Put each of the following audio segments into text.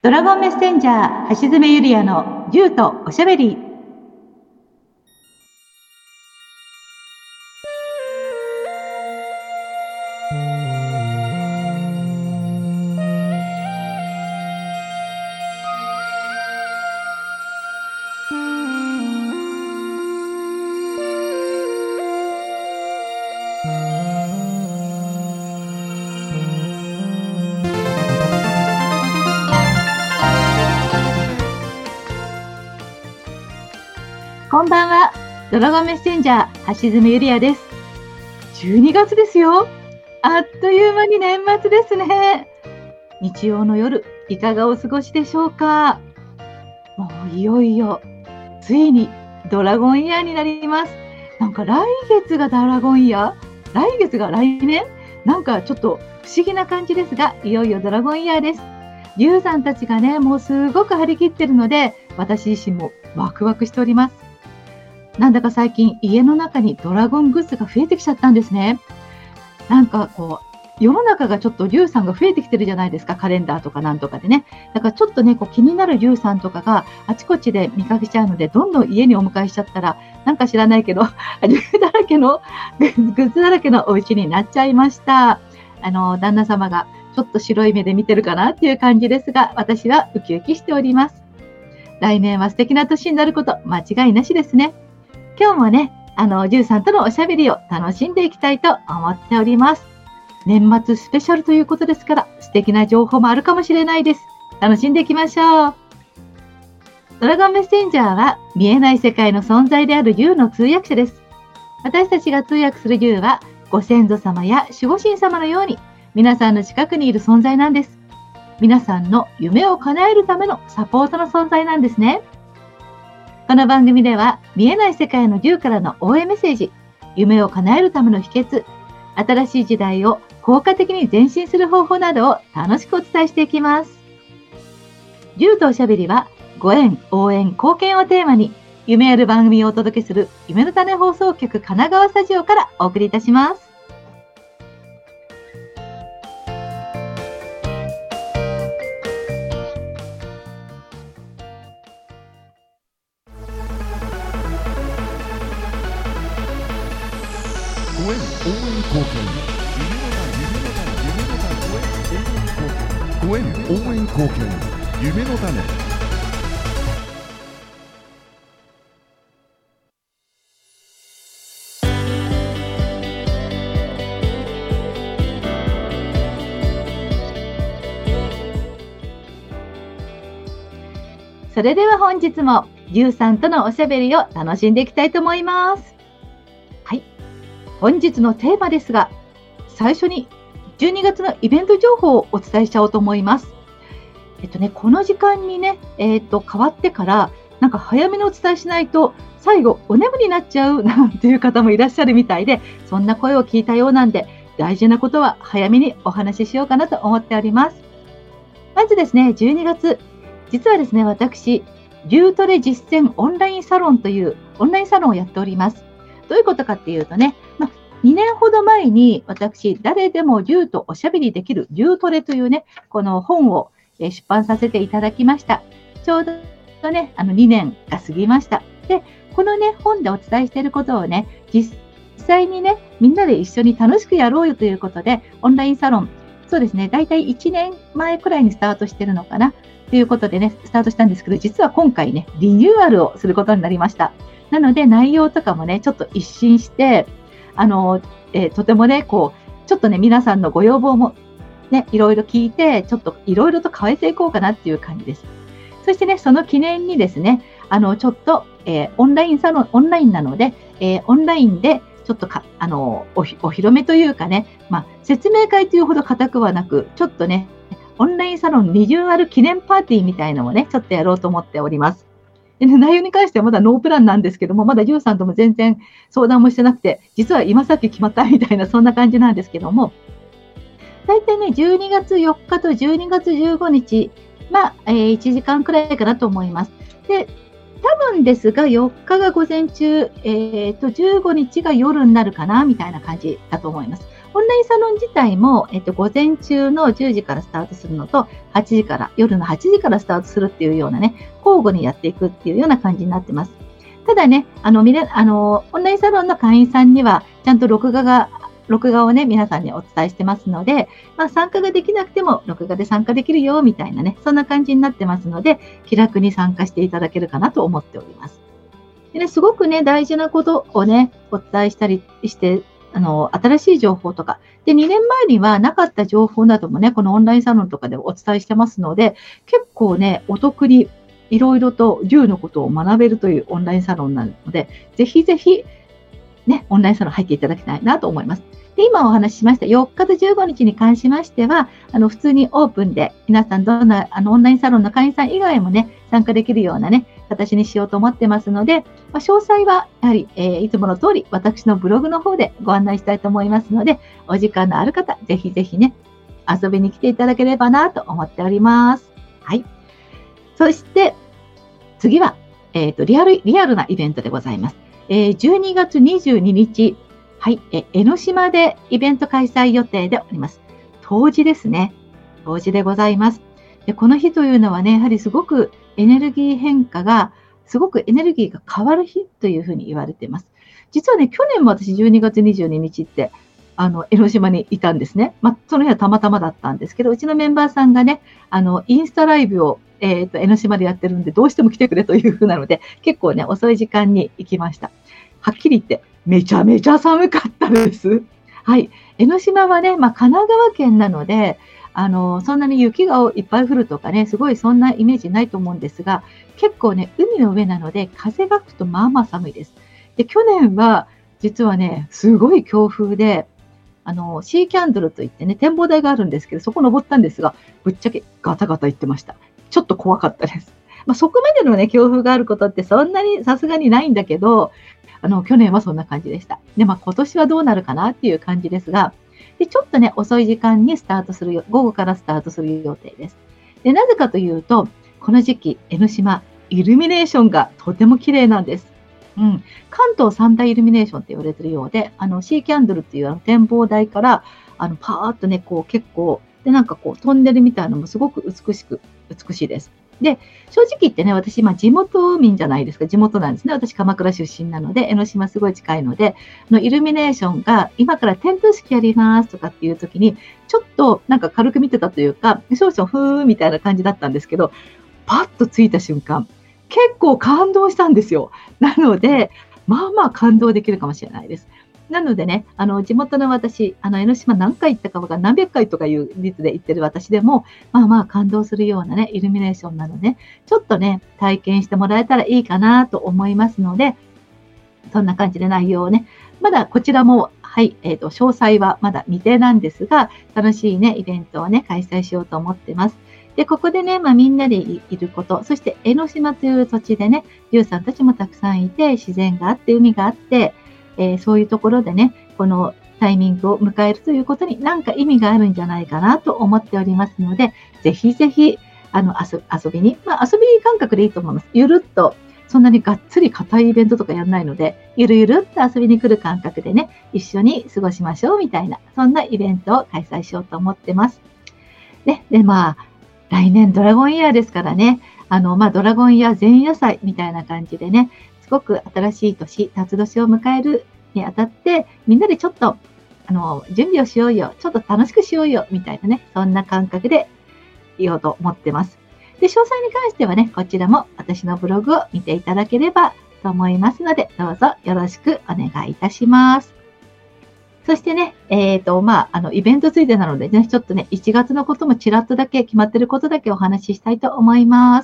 ドラゴンメッセンジャー橋爪ゆりやの竜とおしゃべり。こんばんは、ドラゴンメッセンジャー橋爪ゆりやです。12月ですよ。あっという間に年末ですね。日曜の夜、いかがお過ごしでしょうか。もういよいよついにドラゴンイヤーになります。なんか来月がドラゴンイヤー、来月が来年、なんかちょっと不思議な感じですが、いよいよドラゴンイヤーです。龍さんたちがね、もうすごく張り切ってるので、私自身もワクワクしております。なんだか最近家の中にドラゴングッズが増えてきちゃったんですね。なんかこう世の中がちょっと龍さんが増えてきてるじゃないですか。カレンダーとかなんとかでね。だからちょっとね、こう気になる龍さんとかがあちこちで見かけちゃうので、どんどん家にお迎えしちゃったら、なんか知らないけど龍だらけのグッズだらけのお家になっちゃいました。旦那様がちょっと白い目で見てるかなっていう感じですが、私はウキウキしております。来年は素敵な年になること間違いなしですね。今日もね、龍さんとのおしゃべりを楽しんでいきたいと思っております。年末スペシャルということですから、素敵な情報もあるかもしれないです。楽しんでいきましょう。ドラゴンメッセンジャーは見えない世界の存在である龍の通訳者です。私たちが通訳する龍は、ご先祖様や守護神様のように、皆さんの近くにいる存在なんです。皆さんの夢を叶えるためのサポートの存在なんですね。この番組では見えない世界の龍からの応援メッセージ、夢を叶えるための秘訣、新しい時代を効果的に前進する方法などを楽しくお伝えしていきます。龍とおしゃべりはご縁、応援、貢献をテーマに夢ある番組をお届けする夢の種放送局神奈川スタジオからお送りいたします。 ご縁応援貢献、ご縁応援貢献、夢の種。 それでは本日も龍さんとのおしゃべりを楽しんでいきたいと思います。はい。本日のテーマですが、最初に12月のイベント情報をお伝えしちゃおうと思います。この時間にね、変わってから、なんか早めにお伝えしないと、最後お眠りになっちゃうなんていう方もいらっしゃるみたいで、そんな声を聞いたようなんで、大事なことは早めにお話ししようかなと思っております。まずですね、12月、実はですね、私、龍トレ実践オンラインサロンというオンラインサロンをやっております。どういうことかっていうとね、2年ほど前に私、誰でも龍とおしゃべりできる龍トレというね、この本を出版させていただきました。ちょうどね、2年が過ぎました。で、このね、本でお伝えしていることをね、実際にね、みんなで一緒に楽しくやろうよということで、オンラインサロン、そうですね、だいたい1年前くらいにスタートしてるのかな、ということでね、スタートしたんですけど、実は今回ね、リニューアルをすることになりました。なので、内容とかもね、ちょっと一新して、とてもね、ちょっとね、皆さんのご要望もね、いろいろ聞いて、ちょっといろいろと変えていこうかなっていう感じです。そしてね、その記念にですね、ちょっと、オンラインなので、オンラインで、ちょっとお披露目というかね、説明会というほど固くはなく、ちょっとね、オンラインサロンリニューアル記念パーティーみたいなのをね、ちょっとやろうと思っております。でね、内容に関してはまだノープランなんですけども、まだ龍さんとも全然相談もしてなくて、実は今さっき決まったみたいな、そんな感じなんですけども、大体ね、12月4日と12月15日、1時間くらいかなと思います。で、多分ですが、4日が午前中、15日が夜になるかな、みたいな感じだと思います。 オンラインサロン自体も、午前中の10時からスタートするのと、夜の8時からスタートするっていうようなね、交互にやっていくっていうような感じになってます。ただね、オンラインサロンの会員さんには、ちゃんと録画をね、皆さんにお伝えしてますので、参加ができなくても、録画で参加できるよ、みたいなね、そんな感じになってますので、気楽に参加していただけるかなと思っております。でね、すごくね、大事なことをね、お伝えしたりして、新しい情報とか、で、2年前にはなかった情報などもね、このオンラインサロンとかでお伝えしてますので、結構ね、お得にいろいろと龍のことを学べるというオンラインサロンなので、ぜひぜひ、ね、オンラインサロン入っていただきたいなと思います。で、今お話ししました4日と15日に関しましては、普通にオープンで、皆さんどんな、オンラインサロンの会員さん以外もね、参加できるようなね、形にしようと思ってますので、詳細はやはり、いつもの通り、私のブログの方でご案内したいと思いますので、お時間のある方、ぜひぜひね、遊びに来ていただければなと思っております。はい。そして、次は、リアルなイベントでございます。12月22日、はい、江ノ島でイベント開催予定でおります。冬至ですね。冬至でございます。で、この日というのはね、やはりすごくエネルギーが変わる日というふうに言われています。実はね、去年も私12月22日って、江ノ島にいたんですね。その日はたまたまだったんですけど、うちのメンバーさんがね、インスタライブを江ノ島でやってるんで、どうしても来てくれというふうなので、結構ね、遅い時間に行きました。はっきり言って、めちゃめちゃ寒かったです。はい。江ノ島はね、神奈川県なので、そんなに雪がいっぱい降るとかね、すごいそんなイメージないと思うんですが、結構ね、海の上なので、風が吹くとまあまあ寒いです。で、去年は、実はね、すごい強風で、シーキャンドルといってね、展望台があるんですけど、そこ登ったんですが、ぶっちゃけガタガタ言ってました。ちょっと怖かったです。そこまでのね、強風があることってそんなにさすがにないんだけど、去年はそんな感じでした。で、今年はどうなるかなっていう感じですが、で、ちょっとね、遅い時間に午後からスタートする予定です。で、なぜかというと、この時期、江ノ島、イルミネーションがとても綺麗なんです。関東三大イルミネーションって言われているようで、シーキャンドルっていう展望台から、パーッとね、結構、で、トンネルみたいなのもすごく美しいです。で、正直言ってね、私、地元民じゃないですか。地元なんですね。私、鎌倉出身なので、江ノ島すごい近いので、イルミネーションが、今から点灯式やりますとかっていう時に、ちょっと軽く見てたというか、少々ふーみたいな感じだったんですけど、パッと着いた瞬間、結構感動したんですよ。なので、感動できるかもしれないです。なのでね、地元の私、江ノ島何回行ったかが何百回とかいう率で行ってる私でも、感動するようなね、イルミネーションなので、ちょっとね、体験してもらえたらいいかなと思いますので、そんな感じで内容をね、まだこちらも、はい、詳細はまだ未定なんですが、楽しいね、イベントをね、開催しようと思ってます。で、ここでね、みんなでいること、そして江ノ島という土地でね、龍さんたちもたくさんいて、自然があって、海があって、そういうところでね、このタイミングを迎えるということに何か意味があるんじゃないかなと思っておりますので、ぜひぜひ、遊びに、遊び感覚でいいと思います。ゆるっと、そんなにがっつり硬いイベントとかやらないので、ゆるゆるっと遊びに来る感覚でね、一緒に過ごしましょうみたいな、そんなイベントを開催しようと思ってます。で、来年ドラゴンイヤーですからね、ドラゴンイヤー前夜祭みたいな感じでね、すごく新しい年、辰年を迎えるにあたって、みんなでちょっと、準備をしようよ、ちょっと楽しくしようよ、みたいなね、そんな感覚でいようと思ってます。で、詳細に関してはね、こちらも私のブログを見ていただければと思いますので、どうぞよろしくお願いいたします。そしてね、イベントついてなのでね、ちょっとね、1月のこともちらっとだけ決まってることだけお話ししたいと思います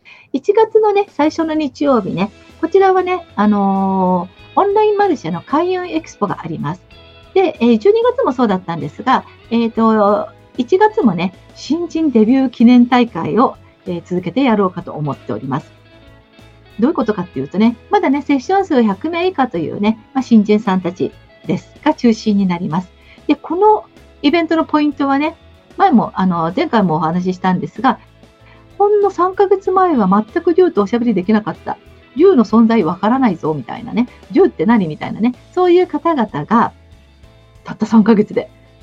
。1月のね、最初の日曜日ね、こちらはね、オンラインマルシェの開運エクスポがあります。で、12月もそうだったんですが、1月もね、新人デビュー記念大会を、続けてやろうかと思っております。どういうことかっていうとね、まだね、セッション数100名以下というね、新人さんたちですが中心になります。で、このイベントのポイントはね、前回もお話ししたんですが、ほんの3ヶ月前は全く龍とおしゃべりできなかった。龍の存在わからないぞ、みたいなね。龍って何みたいなね。そういう方々が、たった3ヶ月で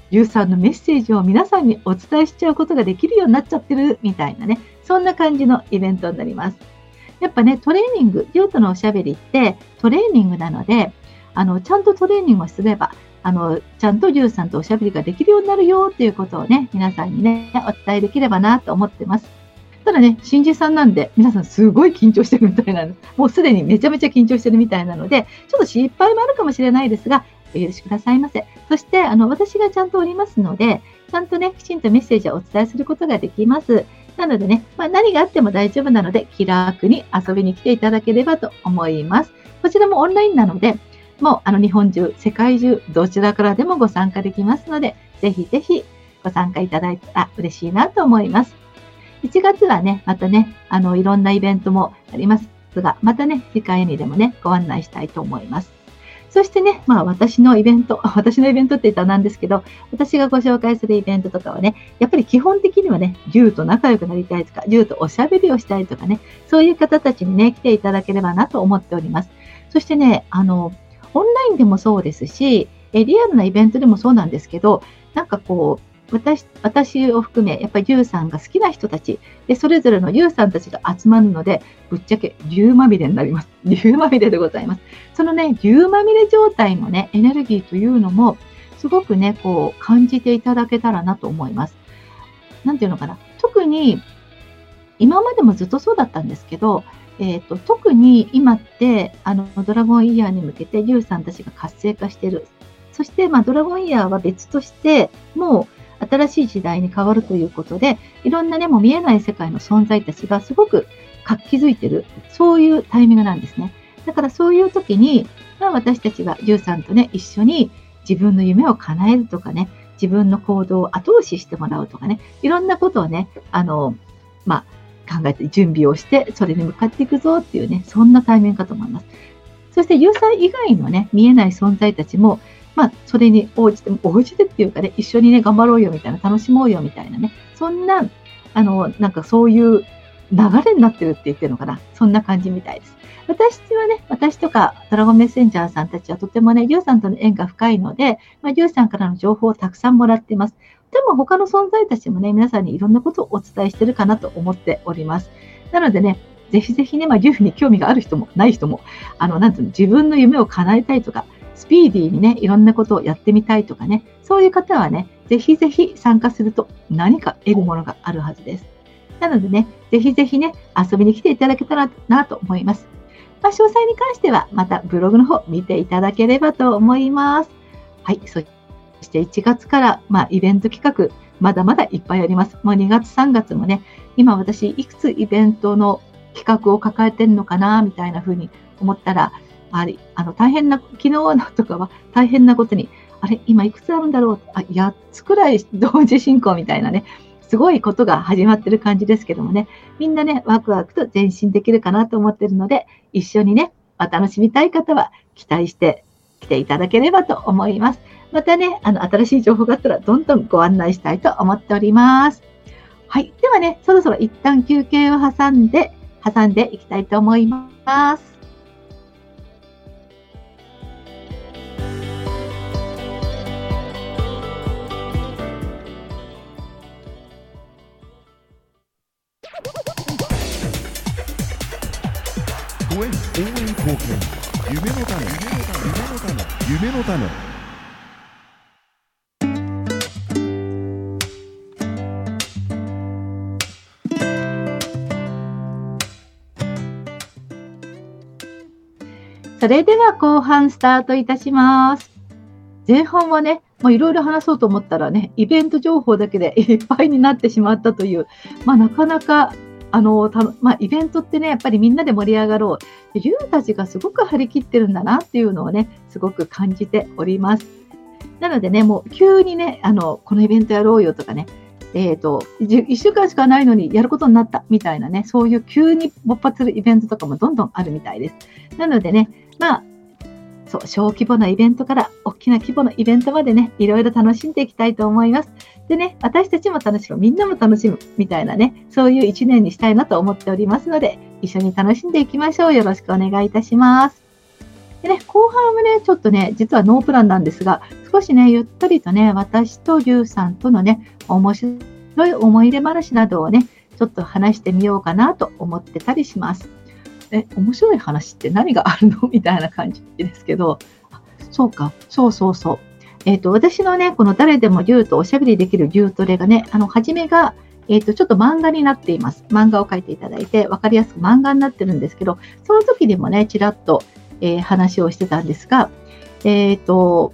ゆうさんのメッセージを皆さんにお伝えしちゃうことができるようになっちゃってるみたいなね、そんな感じのイベントになります。やっぱね、トレーニング、ゆうとのおしゃべりってトレーニングなので、ちゃんとトレーニングをすれば、ちゃんとゆうさんとおしゃべりができるようになるよっていうことをね、皆さんにね、お伝えできればなと思ってます。ただね、新人さんなんで、皆さんすごい緊張してるみたいなの、もうすでにめちゃめちゃ緊張してるみたいなので、ちょっと失敗もあるかもしれないですが、お許しくださいませ。そして、私がちゃんとおりますので、ちゃんとね、きちんとメッセージをお伝えすることができます。なのでね、何があっても大丈夫なので、気楽に遊びに来ていただければと思います。こちらもオンラインなので、もう日本中、世界中、どちらからでもご参加できますので、ぜひぜひご参加いただいたら嬉しいなと思います。1月はね、またね、いろんなイベントもありますが、またね、次回にでもね、ご案内したいと思います。そしてね、私のイベントって言ったらなんですけど、私がご紹介するイベントとかはね、やっぱり基本的にはね、龍と仲良くなりたいとか、龍とおしゃべりをしたいとかね、そういう方たちにね、来ていただければなと思っております。そしてね、オンラインでもそうですし、リアルなイベントでもそうなんですけど、なんかこう、私を含め、やっぱり龍さんが好きな人たち、で、それぞれの龍さんたちが集まるので、ぶっちゃけ龍まみれになります。龍まみれでございます。そのね、龍まみれ状態のね、エネルギーというのも、すごくね、こう、感じていただけたらなと思います。なんていうのかな。特に、今までもずっとそうだったんですけど、特に今って、ドラゴンイヤーに向けて龍さんたちが活性化している。そして、ドラゴンイヤーは別として、もう、新しい時代に変わるということで、いろんなね、もう見えない世界の存在たちがすごく活気づいている、そういうタイミングなんですね。だからそういう時に、私たちが龍さんとね、一緒に自分の夢を叶えるとかね、自分の行動を後押ししてもらうとかね、いろんなことをね、考えて準備をして、それに向かっていくぞっていうね、そんなタイミングかと思います。そして、龍さん以外のね、見えない存在たちも、それに応じてっていうかね、一緒にね、頑張ろうよみたいな、楽しもうよみたいなね、そんな、なんかそういう流れになってるって言ってるのかな、そんな感じみたいです。私とかドラゴンメッセンジャーさんたちはとてもね、龍さんとの縁が深いので、龍さんからの情報をたくさんもらっています。でも他の存在たちもね、皆さんにいろんなことをお伝えしてるかなと思っております。なのでね、ぜひぜひね、龍に興味がある人もない人も、なんていうの、自分の夢を叶えたいとか、スピーディーにね、いろんなことをやってみたいとかね、そういう方はね、ぜひぜひ参加すると何か得るものがあるはずです。なのでね、ぜひぜひね、遊びに来ていただけたらなと思います。詳細に関しては、またブログの方見ていただければと思います。はい、そして1月から、イベント企画、まだまだいっぱいあります。もう2月、3月もね、今私、いくつイベントの企画を抱えてるのかな、みたいな風に思ったら、大変な、昨日のとかは大変なことに、今いくつあるんだろう、8つくらい同時進行みたいなね、すごいことが始まってる感じですけどもね、みんなね、ワクワクと前進できるかなと思ってるので、一緒にね、楽しみたい方は期待して来ていただければと思います。またね、新しい情報があったらどんどんご案内したいと思っております。はい。ではね、そろそろ一旦休憩を挟んでいきたいと思います。 応援貢献、夢の種、夢の種。 それでは後半スタートいたします。前半はね、いろいろ話そうと思ったらね、イベント情報だけでいっぱいになってしまったという、なかなかイベントってね、やっぱりみんなで盛り上がろう。龍たちがすごく張り切ってるんだなっていうのをね、すごく感じております。なのでね、もう急にね、このイベントやろうよとかね、1週間しかないのにやることになったみたいなね、そういう急に勃発するイベントとかもどんどんあるみたいです。なのでね、小規模なイベントから大きな規模のイベントまでね、いろいろ楽しんでいきたいと思います。でね、私たちも楽しむ、みんなも楽しむみたいなね、そういう一年にしたいなと思っておりますので、一緒に楽しんでいきましょう。よろしくお願いいたします。 でね、後半はね、ちょっとね、実はノープランなんですが、少しね、ゆったりとね、私とリュウさんとのね、面白い思い出話などをね、ちょっと話してみようかなと思ってたりします。面白い話って何があるのみたいな感じですけど、そうか、そうそうそう。私のね、この誰でもリュウとおしゃべりできるリュウトレがね、初めが、ちょっと漫画になっています。漫画を書いていただいて、わかりやすく漫画になってるんですけど、その時にもね、ちらっと、話をしてたんですが、そう、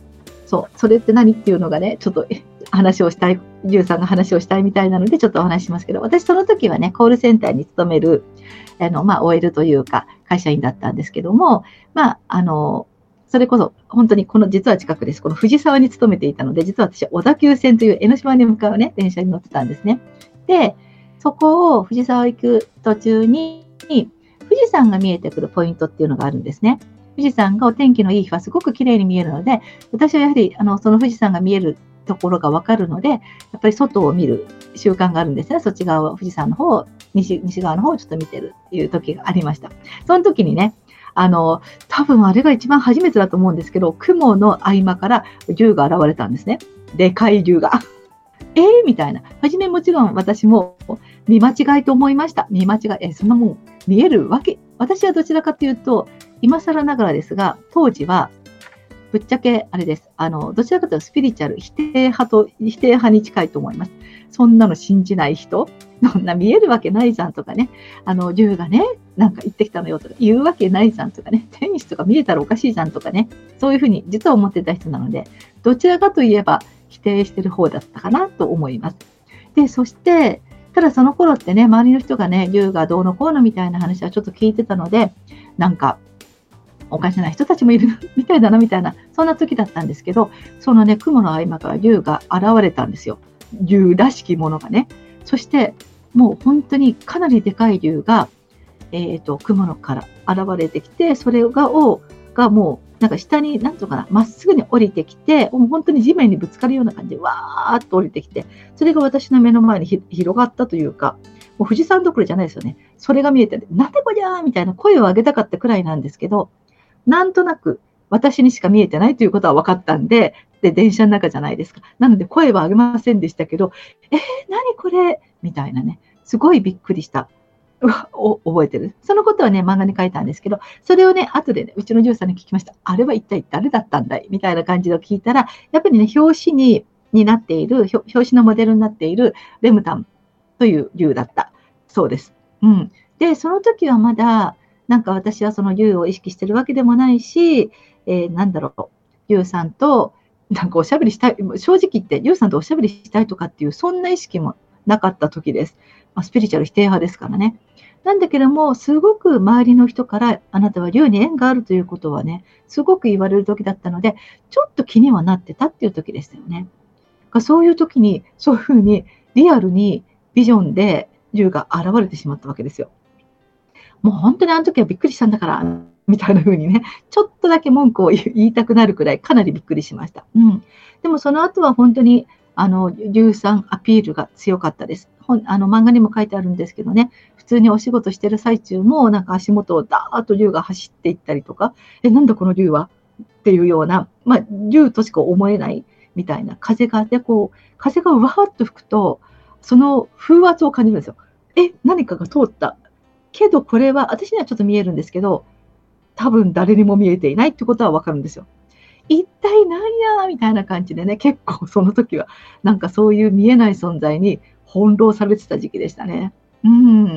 それって何っていうのがね、ちょっと話をしたい、リュウさんが話をしたいみたいなので、ちょっとお話しますけど、私その時はね、コールセンターに勤める、OL というか、会社員だったんですけども、それこそ、本当にこの実は近くです。この藤沢に勤めていたので、実は私、小田急線という江ノ島に向かうね、電車に乗ってたんですね。で、そこを藤沢行く途中に、富士山が見えてくるポイントっていうのがあるんですね。富士山がお天気のいい日はすごく綺麗に見えるので、私はやはりその富士山が見えるところが分かるので、やっぱり外を見る習慣があるんですね。そっち側を、富士山の方、西側の方をちょっと見てるっていう時がありました。その時にね、多分あれが一番初めてだと思うんですけど、雲の合間から竜が現れたんですね。でかい竜が。みたいな。はじめもちろん私も見間違いと思いました。見間違い。そんなもん見えるわけ。私はどちらかというと、今更ながらですが、当時は、ぶっちゃけあれです。どちらかというとスピリチュアル、否定派に近いと思います。そんなの信じない人、そんな見えるわけないじゃんとかね、竜がね、なんか言ってきたのよとか言うわけないじゃんとかね、天使とか見えたらおかしいじゃんとかね、そういうふうに実は思ってた人なので、どちらかといえば否定してる方だったかなと思います。で、そして、ただその頃ってね、周りの人がね、竜がどうのこうのみたいな話はちょっと聞いてたので、なんか、おかしな人たちもいるみたいだなみたいな、そんな時だったんですけど、そのね、雲の合間から竜が現れたんですよ。竜らしきものがね。そして、もう本当にかなりでかい竜が、雲のから現れてきて、それがもう、なんか下に、なんとかな、まっすぐに降りてきて、もう本当に地面にぶつかるような感じで、わーっと降りてきて、それが私の目の前に広がったというか、もう富士山どころじゃないですよね。それが見えて、なんでこりゃーみたいな声を上げたかったくらいなんですけど、なんとなく私にしか見えてないということは分かったんで、電車の中じゃないですか。なので声は上げませんでしたけど、何これみたいなね、すごいびっくりしたを覚えてる。そのことはね、漫画に書いたんですけど、それをね、後でね、うちのジュウさんに聞きました。あれは一体誰だったんだいみたいな感じで聞いたら、やっぱりね、表紙になっている、表紙のモデルになっているレムタンという竜だった。そうです。うん。で、その時はまだ、なんか私はその竜を意識してるわけでもないし、なんだろう、竜さんとなんかおしゃべりしたい、正直言って竜さんとおしゃべりしたいとかっていう、そんな意識もなかった時です。スピリチュアル否定派ですからね。なんだけども、すごく周りの人から、あなたは竜に縁があるということはね、すごく言われる時だったので、ちょっと気にはなってたっていう時でしたよね。そういう時に、そういうふうにリアルにビジョンで竜が現れてしまったわけですよ。もう本当にあの時はびっくりしたんだから、みたいな風にね、ちょっとだけ文句を言いたくなるくらいかなりびっくりしました。うん。でもその後は本当に、硫酸アピールが強かったです。漫画にも書いてあるんですけどね、普通にお仕事してる最中も、なんか足元をダーッと竜が走っていったりとか、なんだこの竜はっていうような、竜としか思えないみたいな風があって、風がうわーっと吹くと、その風圧を感じるんですよ。何かが通った。けどこれは私にはちょっと見えるんですけど、多分誰にも見えていないってことはわかるんですよ。一体何やみたいな感じでね、結構その時はなんかそういう見えない存在に翻弄されてた時期でしたね。うん。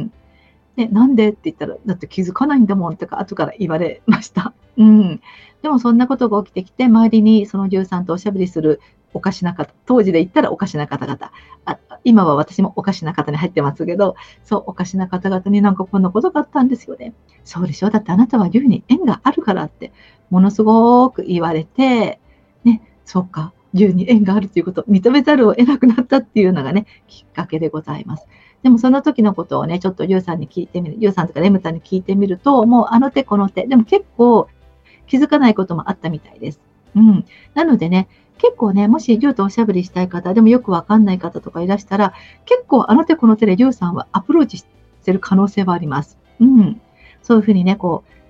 なんでって言ったら、だって気づかないんだもんとか後から言われました。うん。でもそんなことが起きてきて、周りにその13さんとおしゃべりするおかしな方、当時で言ったらおかしな方々、今は私もおかしな方に入ってますけど、そう、おかしな方々になんかこんなことがあったんですよね。そうでしょ、だってあなたは竜に縁があるからって、ものすごく言われて、ね、そうか、竜に縁があるということを認めざるを得なくなったっていうのがね、きっかけでございます。でもその時のことをね、ちょっとリュウさんに聞いてみる、リュウさんとかレムタンに聞いてみると、もうあの手この手、でも結構気づかないこともあったみたいです。うん。なのでね、結構ね、もしリュウとおしゃべりしたい方、でもよくわかんない方とかいらしたら、結構あの手この手でリュウさんはアプローチしてる可能性はあります。うん。そういうふうにね、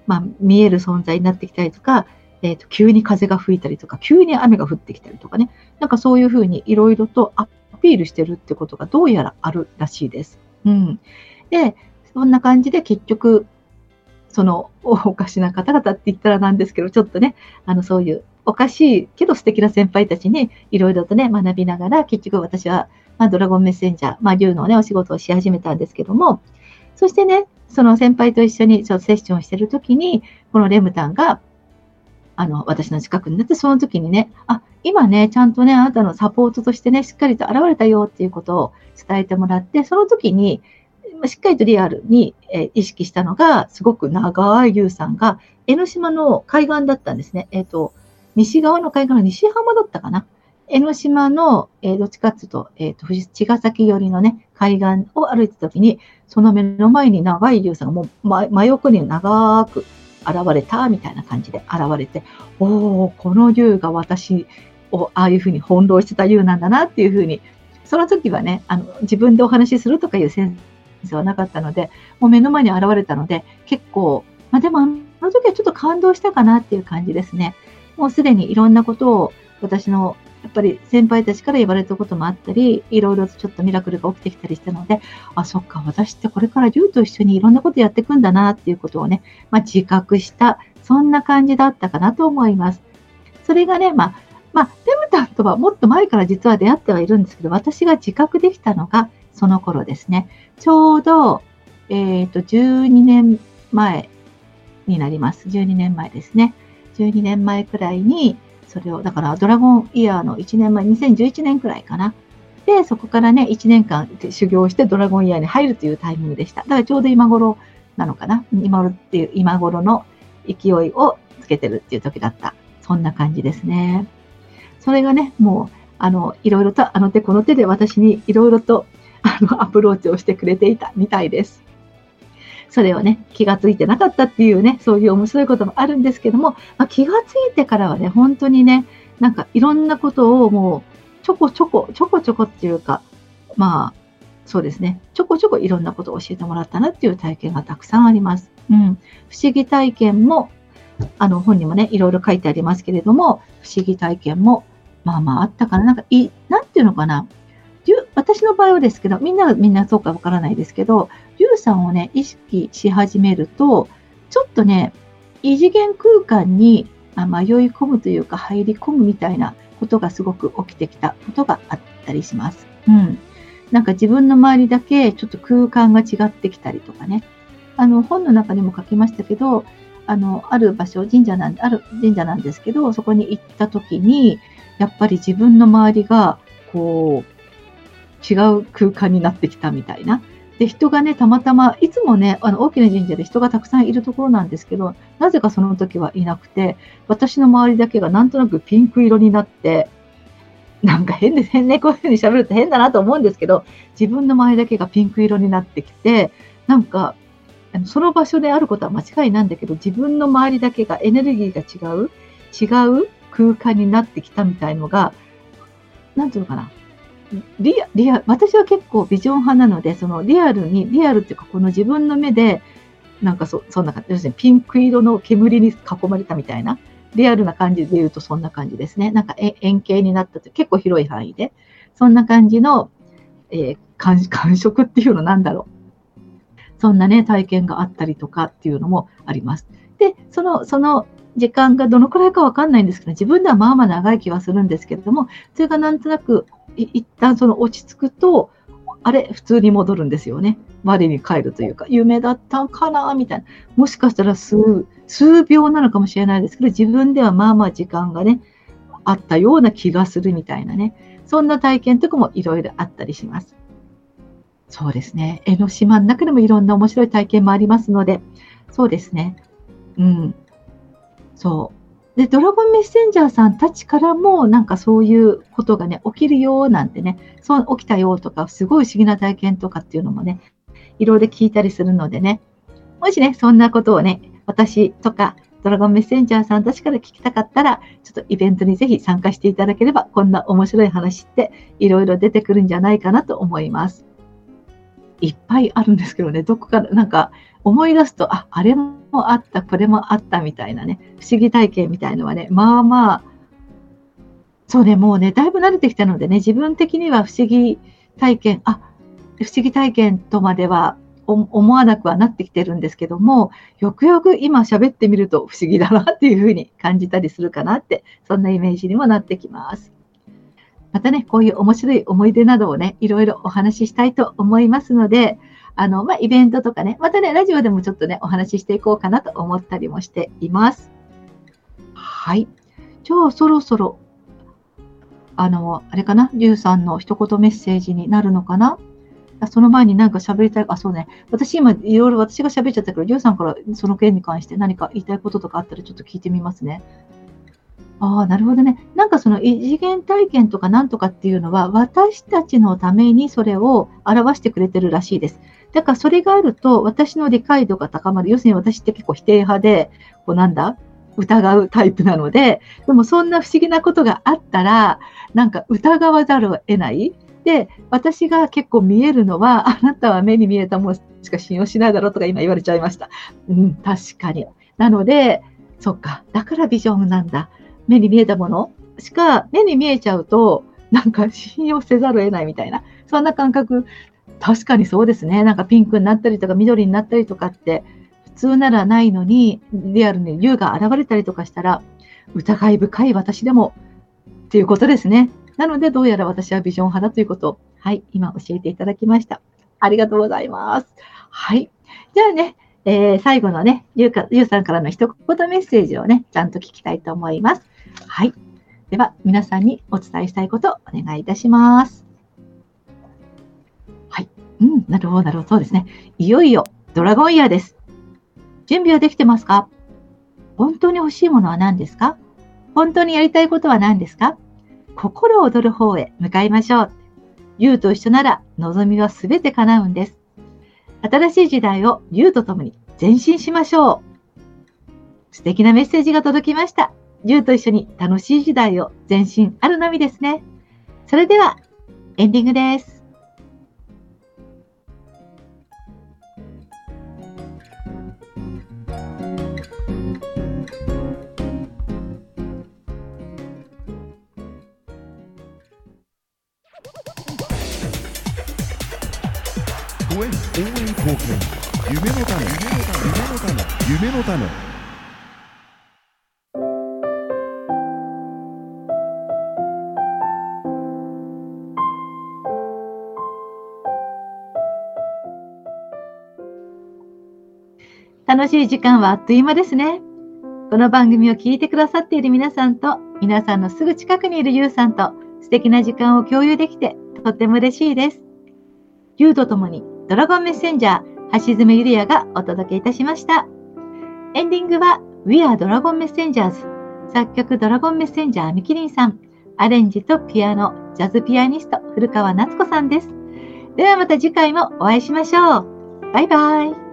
見える存在になってきたりとか、急に風が吹いたりとか、急に雨が降ってきたりとかね、なんかそういうふうにいろいろとアピールしてるってことがどうやらあるらしいです。で、そんな感じで結局、そのおかしな方々って言ったらなんですけど、ちょっとね、そういうおかしいけど素敵な先輩たちにいろいろとね、学びながら、結局私は、ドラゴンメッセンジャー、竜のね、お仕事をし始めたんですけども、そしてね、その先輩と一緒にセッションしてるときに、このレムタンが、私の近くになって、その時にね、今ね、ちゃんとね、あなたのサポートとしてね、しっかりと現れたよっていうことを伝えてもらって、その時に、しっかりとリアルに意識したのが、すごく長い竜さんが、江ノ島の海岸だったんですね。西側の海岸の西浜だったかな。江ノ島の、どっちかっていうと、茅ヶ崎寄りのね、海岸を歩いた時に、その目の前に長い竜さんがもう真横に長く現れたみたいな感じで現れて、この竜が私をああいうふうに翻弄してた竜なんだなっていうふうに、その時はね、自分でお話しするとかいうセンスはなかったので、もう目の前に現れたので、結構、でもあの時はちょっと感動したかなっていう感じですね。もうすでにいろんなことを私のやっぱり先輩たちから言われたこともあったり、いろいろとちょっとミラクルが起きてきたりしたので、そっか、私ってこれから竜と一緒にいろんなことやっていくんだなっていうことをね、自覚した、そんな感じだったかなと思います。それがね、レムタンとはもっと前から実は出会ってはいるんですけど、私が自覚できたのがその頃ですね。ちょうど、12年前になります。12年前ですね。12年前くらいに、それを、だからドラゴンイヤーの1年前、2011年くらいかな。で、そこからね、1年間修行してドラゴンイヤーに入るというタイミングでした。だからちょうど今頃なのかな。今頃の勢いをつけてるっていう時だった。そんな感じですね。それがね、もう、いろいろとあの手この手で私にいろいろとアプローチをしてくれていたみたいです。それをね、気がついてなかったっていうね、そういう面白いこともあるんですけども、気がついてからはね、本当にね、なんかいろんなことをもう、ちょこちょこっていうか、そうですね、ちょこちょこいろんなことを教えてもらったなっていう体験がたくさんあります。不思議体験も、本にもね、いろいろ書いてありますけれども、不思議体験も、あったかな。なんていうのかな。私の場合はですけど、みんなそうかわからないですけど、竜さんをね、意識し始めると、ちょっとね、異次元空間に迷い込むというか、入り込むみたいなことがすごく起きてきたことがあったりします。なんか自分の周りだけちょっと空間が違ってきたりとかね。本の中にも書きましたけど、ある場所、ある神社なんですけど、そこに行った時に、やっぱり自分の周りが、こう、違う空間になってきたみたいな。で、人がね、たまたま、いつもね、大きな神社で人がたくさんいるところなんですけど、なぜかその時はいなくて、私の周りだけがなんとなくピンク色になって、なんか変ね、こういう風に喋ると変だなと思うんですけど、自分の周りだけがピンク色になってきて、なんか、その場所であることは間違いなんだけど、自分の周りだけがエネルギーが違う空間になってきたみたいのが、なんていうのかな。私は結構ビジョン派なので、そのリアルっていうか、この自分の目で、なんかそんな感じ、要するにピンク色の煙に囲まれたみたいな、リアルな感じで言うとそんな感じですね。なんか円形になったと、結構広い範囲で、そんな感じの、感触っていうのなんだろう。そんなね、体験があったりとかっていうのもあります。で、その時間がどのくらいかわかんないんですけど、自分では長い気はするんですけれども、それがなんとなく一旦その落ち着くと、普通に戻るんですよね。我に返るというか、夢だったんかなみたいな。もしかしたら数秒なのかもしれないですけど、自分では時間がね、あったような気がするみたいなね。そんな体験とかもいろいろあったりします。そうですね。江ノ島の中でもいろんな面白い体験もありますので、そうですね。そう。で、ドラゴンメッセンジャーさんたちからも、なんかそういうことがね、起きるよなんてね、起きたよとか、すごい不思議な体験とかっていうのもね、いろいろ聞いたりするのでね、もしね、そんなことをね、私とか、ドラゴンメッセンジャーさんたちから聞きたかったら、ちょっとイベントにぜひ参加していただければ、こんな面白い話っていろいろ出てくるんじゃないかなと思います。いっぱいあるんですけどね、どこかなんか思い出すと、あれももあった、これもあったみたいなね、不思議体験みたいのはね、まあまあ、そうね、もうね、だいぶ慣れてきたのでね、自分的には不思議体験とまでは思わなくはなってきてるんですけども、よくよく今喋ってみると不思議だなっていうふうに感じたりするかなって、そんなイメージにもなってきます。またね、こういう面白い思い出などをね、いろいろお話ししたいと思いますので、イベントとかね、またね、ラジオでもちょっとね、お話ししていこうかなと思ったりもしています。はい。じゃあ、そろそろ、あれかな、リュウさんの一言メッセージになるのかな。その前に何か喋りたい、そうね、私今いろいろ私が喋っちゃったけど、リュウさんからその件に関して何か言いたいこととかあったらちょっと聞いてみますね。なるほどね。なんかその異次元体験とかなんとかっていうのは、私たちのためにそれを表してくれてるらしいです。だからそれがあると、私の理解度が高まる。要するに私って結構否定派で、疑うタイプなので、でもそんな不思議なことがあったら、なんか疑わざるを得ない。で、私が結構見えるのは、あなたは目に見えたものしか信用しないだろうとか今言われちゃいました。確かに。なので、そっか、だからビジョンなんだ。目に見えたものしか目に見えちゃうと、なんか信用せざるを得ないみたいな、そんな感覚、確かにそうですね。なんかピンクになったりとか緑になったりとかって、普通ならないのに、リアルに竜が現れたりとかしたら、疑い深い私でも、っていうことですね。なので、どうやら私はビジョン派だということを、はい、今教えていただきました。ありがとうございます。はい。じゃあね、最後のね、ゆうさんからの一言メッセージをね、ちゃんと聞きたいと思います。はい。では、皆さんにお伝えしたいことをお願いいたします。はい。なるほど、そうですね。いよいよドラゴンイヤーです。準備はできてますか？本当に欲しいものは何ですか？本当にやりたいことは何ですか？心躍る方へ向かいましょう。ユウと一緒なら望みはすべて叶うんです。新しい時代をユウと共に前進しましょう。素敵なメッセージが届きました。ユウと一緒に楽しい時代を前進あるのみですね。それではエンディングです。 応援貢献、夢の種、夢の種。 楽しい時間はあっという間ですね。この番組を聞いてくださっている皆さんと、皆さんのすぐ近くにいるユウさんと素敵な時間を共有できてとっても嬉しいです。ユウと共にドラゴンメッセンジャー橋爪ゆりやがお届けいたしました。エンディングは We are Dragon Messengers、 作曲ドラゴンメッセンジャーみきりんさん、アレンジとピアノジャズピアニスト古川夏子さんです。ではまた次回もお会いしましょう。バイバイ。